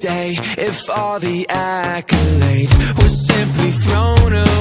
stay if all the accolades were simply thrown away?